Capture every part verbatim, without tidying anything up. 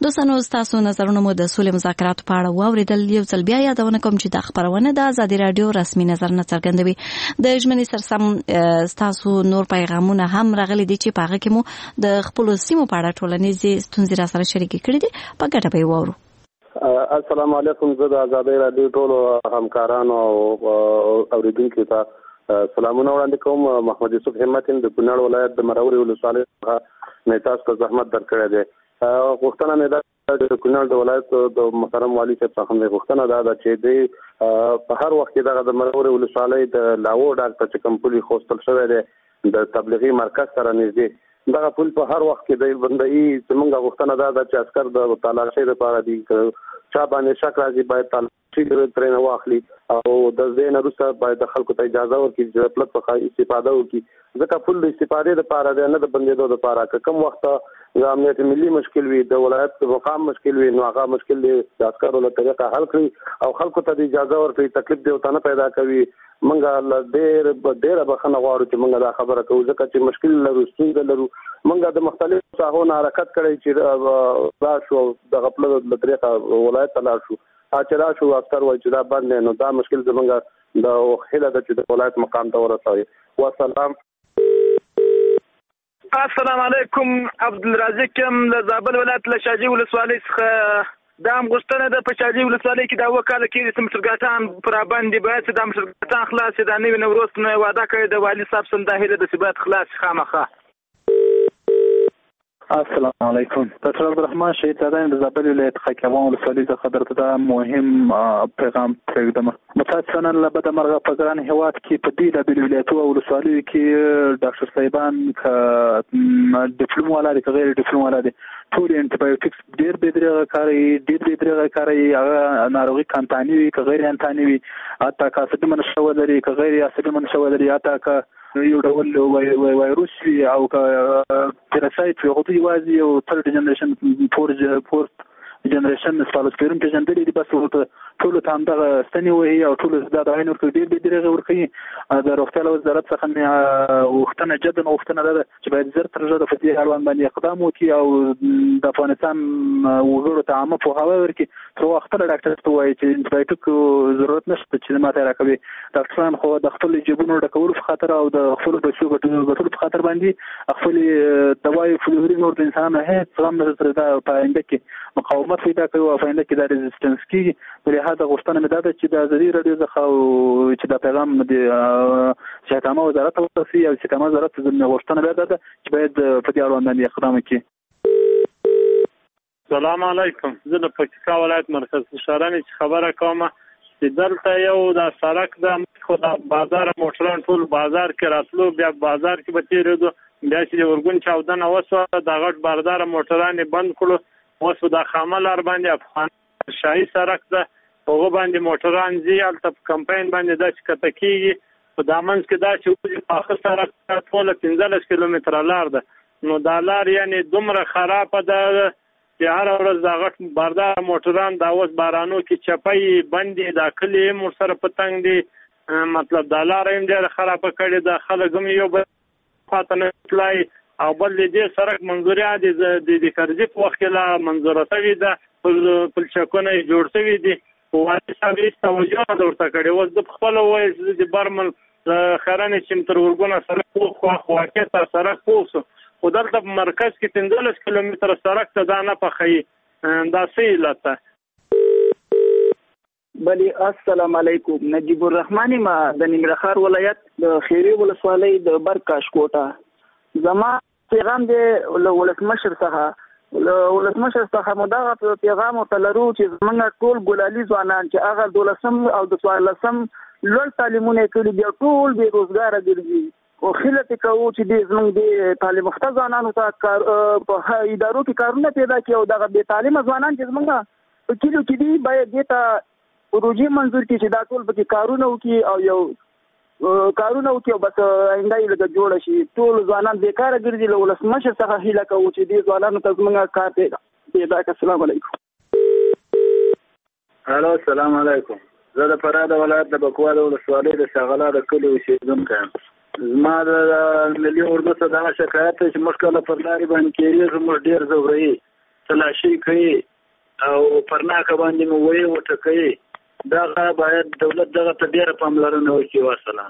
دوستانو تاسو نظرونه مو د سولې مذاکراتو په اړه واوریدل. یو ځل بیا یادونه کوم چې دا خبرونه د ازادي رادیو رسمي نظر نه څرګندوي. د ژمنې سرسم تاسو نور پیغامونه هم راغلي دي چې په هغه کې مو د خپل سیمو په اړه ټولنیزې ستونزې را سره شریکې کړې دي. په ګټه به وورو. السلام علیکم. زه د ازادي رادیو ټولو همکارانو او اوریدونکو ته سلامونه وړاندې کوم. محمد یوسف همت د کونړ ولایت د مروري ولسوالۍ څخه میتاس ته زحمت درکړی دی. غوښتنه مې ده د کونړ د ولایت د محترم والي صاحب څخه مې غوښتنه ده چې دی په هر وخت کې دغه د مروري ولسوالۍ د لاوو ډاک ته چې کوم پولي خوستل شوی دی د تبلیغي مرکز سره نږدې دغه پول په هر وخت کې د بندي زمونږ غوښتنه ده چې عسكر د تالاشۍ لپاره دي چا باندې شک راځي باید تالاشۍ ترې نه واخلي او د دې نه وروسته باید د خلکو ته اجازه ورکړي چې د پلټ څخه استفاده وکړي ځکه پول د استفادې لپاره دی نه د بندېدو لپاره. که کوم وخت د امنیت ملي مشکل وي د ولایت مقام مشکل وي نو هغه مشکل دی د عسکرو له طریقه حل کړي او خلکو ته د اجازه ورکړي تکلیف دی ورته نه پیدا کوي. منګه ډېر ډېره بخښنه غواړو چې منګه دا خبره کوو ځکه چې مشکل لرو ستونزه لرو. منګه د مختلفو ساحو نه حرکت کړی چې راشو د غفلت له طریقه ولایت ته لاړ شو چې راشو عسکر وایي چې دا بند دی نو دا مشکل زمونږ د هیله ده چې د ولایت مقام ته ورسوي. والسلام. السلام علیکم. عبدالرزاق یم له زابل ولایت له شاجوی ولسوالۍ څخه. دا هم غوښتنه ده په شاجوی ولسوالۍ کې دا اووه کاله کېږي چې مشرګاټان پر باندې باید چې دا مشرګاټان خلاص شي. دا نوي نوروز نه وعده کړې د والي صاحب سم دا هیله ده چې باید خلاص شي خامخا. السلام علیکم. ډاکټر عبدالرحمن شهید زاده د زابل ولایت خاکیوان ولسوالۍ څخه درته دا مهم پیغام پرېږدم. متاسفانه له بده مرغه په ګران هېواد کې په بېلابېلو ولایتو او ولسوالیو کې ډاکټر صاحبان که ډیپلوم والا دي که غیر ډیپلوم والا دي ټول انټیبایوټیکس ډېر بې درېغه کاروي ډېر بې درېغه کاروي. هغه ناروغي کانتاني وي که غیر انتاني وي حتی که اسیدي منشأ ولري که غیر اسیدي منشأ ولري حتی که یو ډول وایروس وي او که پیراسایت وي هغه یوازې یو تھرډ جنریشن فور فورث جنریشن سپالوسپیرم پېژندلي دي بس ورته ټولو ته همدغه ستنې وهي او ټولو دا دوايانې ورکوي ډېر بې درېغې ورکوي. د روغتیا له وزارت څخه مې غوښتنه جدا غوښتنه ده چې باید زر تر ژره په دې اړوند باندې اقدام وکړي او د افغانستان وګړو ته عامه پوهاوی ورکړي تر هغه خپله ډاکټر ته ووایي چې انټیبایوټیک ضرورت نشته چې ماته یې راکوي. ډاکټران خو د خپلو جیبونو ډکولو په خاطر او د خپلو پیسو ګټلو په خاطر باندې خپلې دوایي فلوري نور د انسانانو هېڅ زغم نه لري دا په آینده کې مقاومت پیدا کوي او په آینده کې دا ریزسټنس کېږي. لهدا غوښتنه مې دا ده چې د ازادي راډیو څخه چې دا پیغام د استحکامه وزارت ته ورسي او استحکامه وزارت ته مې غوښتنه بیا ده چې باید په دې اړوند باندې اقدام وکړي. سلام علیکم. زه د پکتیکا ولایت مرکز شهراني خبره کوم چې دلته یو د سړک د خو د بازار موټران ټول بازار کې راتلو بیا بازار کې به تېرېدو بیا چې ورګون چاودنه وسوه د غټ باردار موټران بند کړو اوس د خامه لار باندې افغان شاهي سړک ده هغه باندې موټران ځي هلته په کمپاین باندې دا چې کته کېږي په دا منځ کې دا چې پاخه سړک ټوله پنځلس کیلومتره لار ده نو دا لار یعنې دومره خرابه ده چې هره ورځ دا غټ باردار موټران دا اوس بارانو کې چپۍ بندې دا کلي هم ورسره په تنګ دي مطلب دا لاره هم ډېره خرابه کړې ده خلک هم یو بل خواته نه تلای او بل دې سړک منظوریا د د کرزي په وخت کې لا منظوره شوې ده پلچکونه یې جوړ شوي دي والي صاحب هېڅ توجه نه ده ورته کړې اوس د خپله وایي چې د برمل خرنې چې تر ورګونه سړک پوخ واقع تر سړک پوخ شو خو دلته په مرکز کې پنځلس کیلومتره سړک ته دا نه پخوي دا څه علت ده. بلی السلام علیکم. نجیب الرحمن ما د ننګرهار ولایت د خیری ولسوالۍ د برکاش کوټه زما پیغام دی ولسمشر څخه ولسمشر څخه مو دغه پیغام ورته لرو چې زموږ ټول ګلالي ځوانان چې هغه دولسم او د څوارلسم لوړ تعلیمونه کړي دي ټول بې روزګاره ګرځي او خلک کوو چې د زموږ د تعلیم یافته ځوانانو ته کار په ادارو کې کارونه پیدا کړي او دغه بې تعلیمه ځوانان چې زموږ په کلیو کې دي باید دې ته پروژې منظور کړي چې دا ټول پکې کارونه وکړي او یو کارونه وکړي او بس آینده یې لږه جوړه شي. ټول ځوانان بیکاره ګرځي له ولسمشر څخه هیله کوو چې دې ځوانانو ته زموږ کار پیدا پیدا کړي. السلام علیکم. الو السلام علیکم. زه د فراه د ولایت د بکوال ولسوالۍ د شغله د کلي اوسېدونکی یم. زما د ملي اردو څخه دغه شکایت دی چې موږ کله پر لارې باندې کېږي زموږ ډېر ځوروي تلاشي کوي او پرناکه باندې مو وایي وټکوي، دغه باید دولت دغه ته ډېره پاملرنه وکړي. وسلام.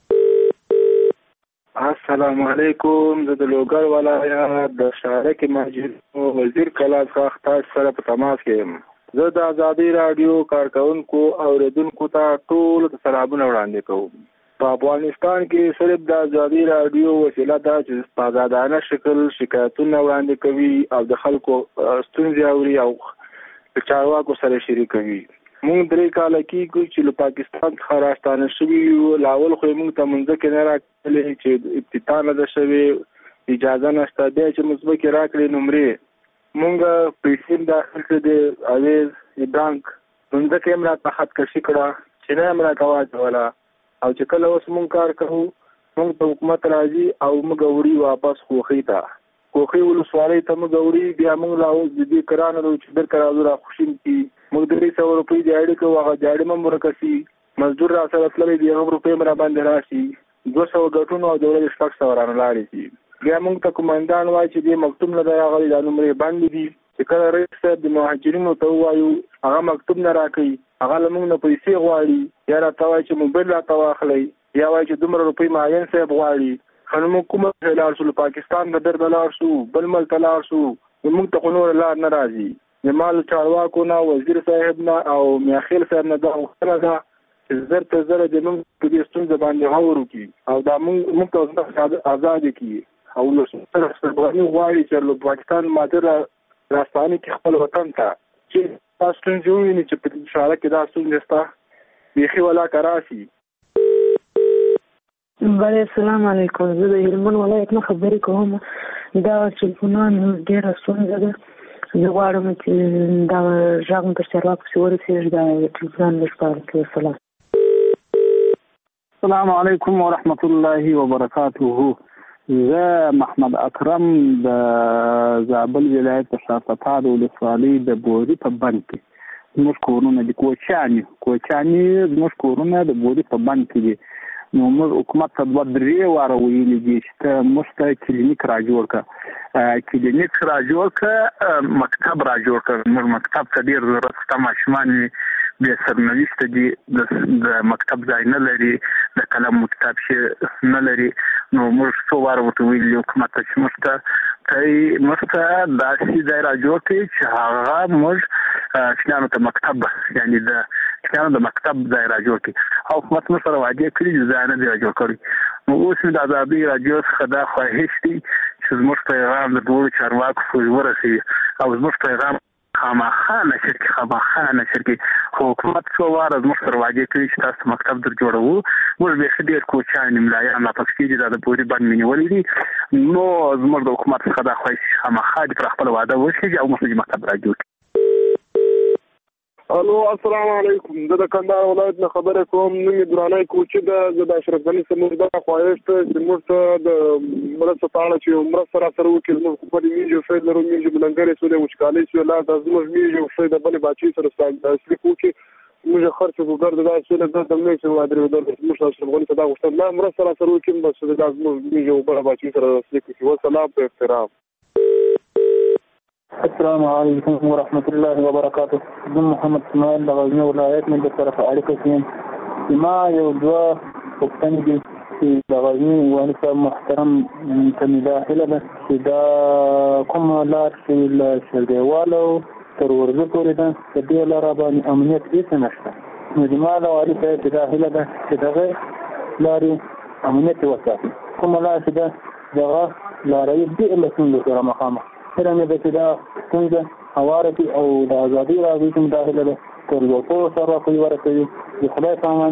السلام علیکم. زه د لوګر ولایت د شارک ماجد وزیر کلا څخه تاسو سره په تماس کې یم. زه د ازادي رادیو کارکونکو او اوریدونکو ته ټول سلامونه وړاندې کوم. په افغانستان کې صرف د ازادي رادیو وسیله ده چې په آزادانه شکل شکایتونه وړاندې کوي او د خلکو ستونزې اوري او چارواکو سره شریکوي. مونږ درې کاله کېږو چې له پاکستان څخه راستانه شوي یو. لاول خو یې مونږ ته منځکې نه راکړلې چې ابتدا نه ده شوې، اجازه نشته. بیا چې مځکې راکړې نمرې مونږ پیسې داخل کړې د اویز د بانک، منځکې یې هم راته خطکشي کړه چې نه یې راته واچوله. او چې کله اوس مونږ کار کوو مونږ ته حکومت راځي او موږ وړي واپس خوخي ته خوخي ولسوالۍ ته موږ وړي. بیا مونږ لا اوس د دې کرانه لرو چې درته راځو را خوشیم کي موږ درې سوه روپۍ دیاړي کوو، هغه دیاړي هم ورکسي، مزدور را سره تللی دی هغه روپۍ هم را باندې راشي، دوه سوه ګټونو او دولت شپږ سوه رانه لاړې شي. بیا مونږ ته قومندان وایي چې دې مکتوب نه دی راغلی، دا نمرې بندې دي. چې کله رئیس صاحب د مهاجرینو ته ووایو هغه مکتوب نه راکوي، هغه له موږ نه پیسې غواړي، یا راته وایي چې موبایل راته واخلئ، یا وایي چې دومره روپۍ معین صاحب غواړي. خو نو موږ کومه ځای لاړ شو؟ پاکستان د در ته لاړ شو، بل ملک ته لاړ شو، موږ ته خو نوره لار نه راځي. د مال چارواکو نه، وزیر صاحب نه او میاخیل صاحب نه دا غوښتنه ده چې زر ته زره د موږ په دې ستونزه باندې غور وکړي او دا موږ ته ازادي کړي. او له سره افغاني غواړي چې له پاکستان ماته راستانه کې خپل وطن ته چې تاسو څنګه وینئ چې په دې شاله کې دا ستونزه ستا بیخي ولا کراسي. بله السلام علیکم. زه د هلمند ولایت نه خبرې کوم. دا ټلیفونان ډېره ستونزه ده. زه غواړم چې دا غږ مو تر چارواکو پسې ورسېږي، دا ټلیفونان لږ پاره کړي. سلام. السلام علیکم ورحمة الله وبرکاته. زه محمد اکرم د زابل ولایت د شارتپال ولسوالۍ د بوري په بند کې زموږ کورونه دي. کوچیاني کوچیاني زموږ کورونه د بوري په بند کې دي. نو موږ حکومت ته دوه درې واره ویلي دي چې موږ ته کلینیک را جوړ کړه، کلینیک را جوړ کړه، مکتب را جوړ کړه. موږ مکتب ته ډېر ضرورت شته، ماشومان بې سرنوشته دي، د مکتب ځای نه لري، د قلم کتاب شي نه لري. نو موږ څو واره ورته ویلي حکومت ته چې موږ ته موږ ته داسې ځای را جوړ کړي چې هغه موږ شیانو ته مکتب یعنې د شیانو د مکتب ځای را جوړ کړي. او حکومت موږ سره وعدې کړي چې ځای نه دی را جوړ کړی. نو اوس د ازادۍ راډیو څخه دا خواهش دی چې زموږ پیغام د ټولو چارواکو پورې ورسوي او زموږ پیغام خامخا نشر کړي، خامخا نشر کړي. خو حکومت څو واره زموږ سره وعدې کړي چې تاسو مکتب در جوړوو. موږ بیخي ډېر کوچیان ملایان راپکې دي، دا د بوري بند مې نیولي دي. نو زموږ د حکومت څخه دا خواهش خامخا دي پر خپله وعده وکړي او موږ مکتب را جوړ کړي. الو السلام علیکم. زه د کندهار ولایت نه خبره کوم. نوم یې درانی کوچي ده. زه د اشرف غني څخه موږ دا خواهش ته چې موږ ته د مرسته په اړه چې مرسته را سره وکړي. زموږ خپل میږي فید لرو، میږي بلنګرې سولې وچکالۍ سولې لا د زموږ میږي فید د بلې باچې سره تسلیف وکړي. موږ خرڅ وګرځو دا سولې د دمنې چې وادرې ودر موږ اشرف غني ته دا غوښتل لا مرسته را سره وکړي، بس دا زموږ میږي او بلې باچې سره تسلیف وکړي. والسلام په احترام. السلام علیکم ورحمة الله وبرکاته. زه محمد اسماعیل د غزني ولایت نه در طرفه اړیکه کې یم. ما یو دوه پوښتنې دي چې د غزني والي صاحب محترم ته مې دا هیله ده چې دا کومه لار چې له شلګیوالو تر ورځو پورې ده د دې لاره باندې امنیت هېڅ نشته. نو زما د والي صاحب ته دا هیله ده چې دغه لارې امنیت وساتي. کومه لار چې ده دغه لاره یې ډېر له ستونزو سره مخامخ هره مې ده چې دا ستونزه هواره کړي او د ازادۍ راډیو کې مداخله ده تر یو څو چارواکو یې ورسوي. د خدای سامان.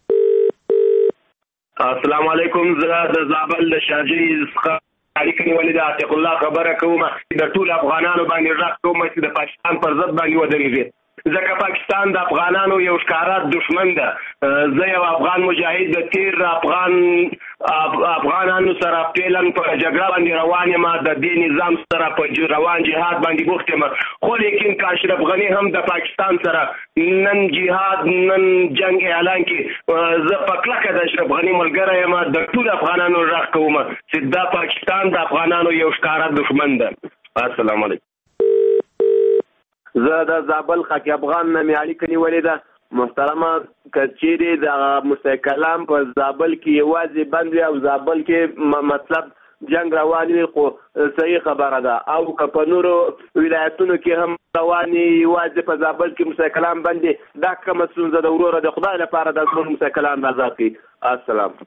السلام علیکم. زه د زابل د شارجې څخه اړیکه نیولې ده. عتیق الله خبره کوم. د ټول افغانانو باندې غږ کوم چې د پاکستان پر ضد باندې ودرېږي، ځکه پاکستان د افغانانو یو ښکاره دشمن ده. زه یو افغان مجاهد د تیر افغان افغانانو سره پیلن په جګړه باندې روان یم، د دې نظام سره په روان جهاد باندې بوخت یم. خو لیکن که اشرف غني هم د پاکستان سره نن جهاد نن جنگ اعلان کړي، زه په کلکه د اشرف غني ملګری یم. د ټول افغانانو غږ کوم چې دا پاکستان د افغانانو یو ښکاره دشمن ده. السلام علیکم. زه د زابل خاک افغان نه مې اړیکه نیولې ده. محترمه کچېرې د موسی کلام په زابل کې یوازې بند وي او زابل کې مطلب جنگ روان وي خو صحیح خبره ده، او که په نورو ولایتونو کې هم روان یوازې په زابل کې موسی کلام بند دي، دا کومه ستونزه ده وروره؟ د خدای لپاره د زموږ موسی کلام آزاد کړي. السلام.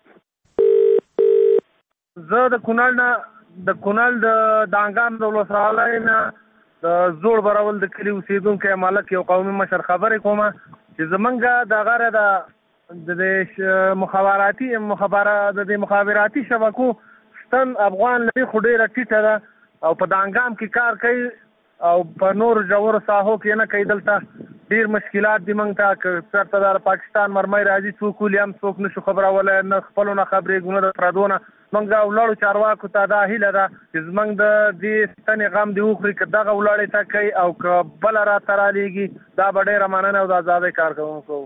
زه د کونړ نه د کونړ د دانګام د ولسوالۍ نه د زوړ برول د کلي اوسېدونکی ملک یو قومي مشر خبرې کومه چې زمونږ د غره د مخابراتي مخابرات د مخابراتي شبکو ستن افغان لري خو ډېره ټیټه ده او په دانګام کې کار کوي او په نور ژورو ساحو کې نه کوي. دلته ډېر مشکلات دي موږ ته، که چېرته د پاکستان مرمۍ راځي څوک ولي هم څوک نشو خبرولی، نه خپلو نه خبرېږو نه د پردو نه. موږ د ولاړو چارواکو ته دا هیله ده چې زموږ د دې ستنې غم دې وخوري، که دغه ولاړې ته کوي او که بله راته رالېږي دا به ډېره مننه او د ازادۍ کارکوونکو.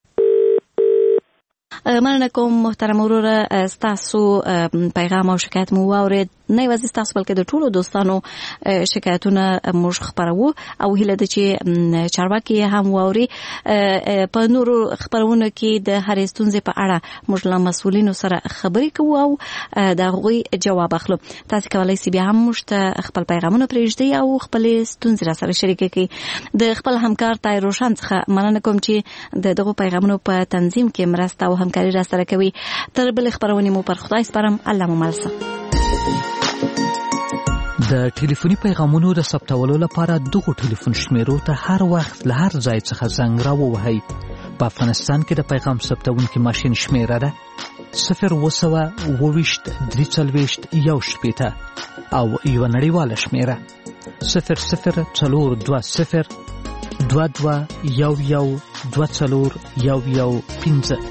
مننه کوم محترم وروره، ستاسو پیغام او شکایت مو واورید. نه یوازې ستاسو بلکې د ټولو دوستانو شکایتونه موږ خپروو او هیله ده چې چارواکي هم واوري. په نورو خپرونو کې د هرې ستونزې په اړه موږ له مسؤلینو سره خبرې کوو او د هغوی جواب اخلو. تاسو کولی شئ بیا هم موږ ته خپل پیغامونه پرېږدئ او خپلې ستونزې را سره شریکې کړئ. د خپل همکار طاهر روشن څخه مننه کوم چې د دغو پیغامونو په تنظیم کې مرسته او همکاري را سره کوي. تر بلې خپرونې مو پر خدای سپارم. الله مو مل شه. د ټلیفوني پیغامونو د ثبتولو لپاره دغو ټلیفون شمیرو ته هر وخت له هر ځای څخه زنګ راووهئ. په افغانستان کې د پیغام ثبتونکي ماشین شمیره ده صفر اووه سوه اووه ویشت درې څلوېښت یو شپېته او یوه نړیواله شمیره صفر صفر څلور دوه صفر دوه دوه یو یو دوه څلور یو یو پنځه.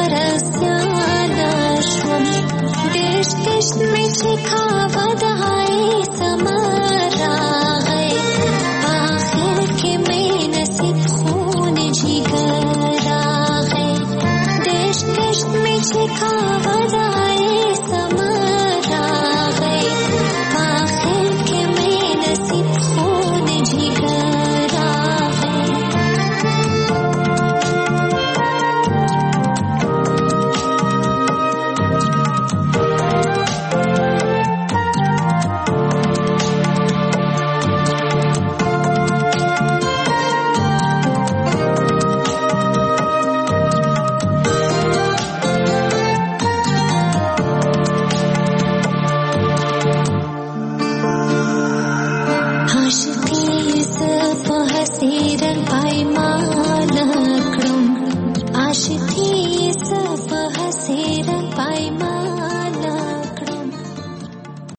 देश देश में छिखा बधाई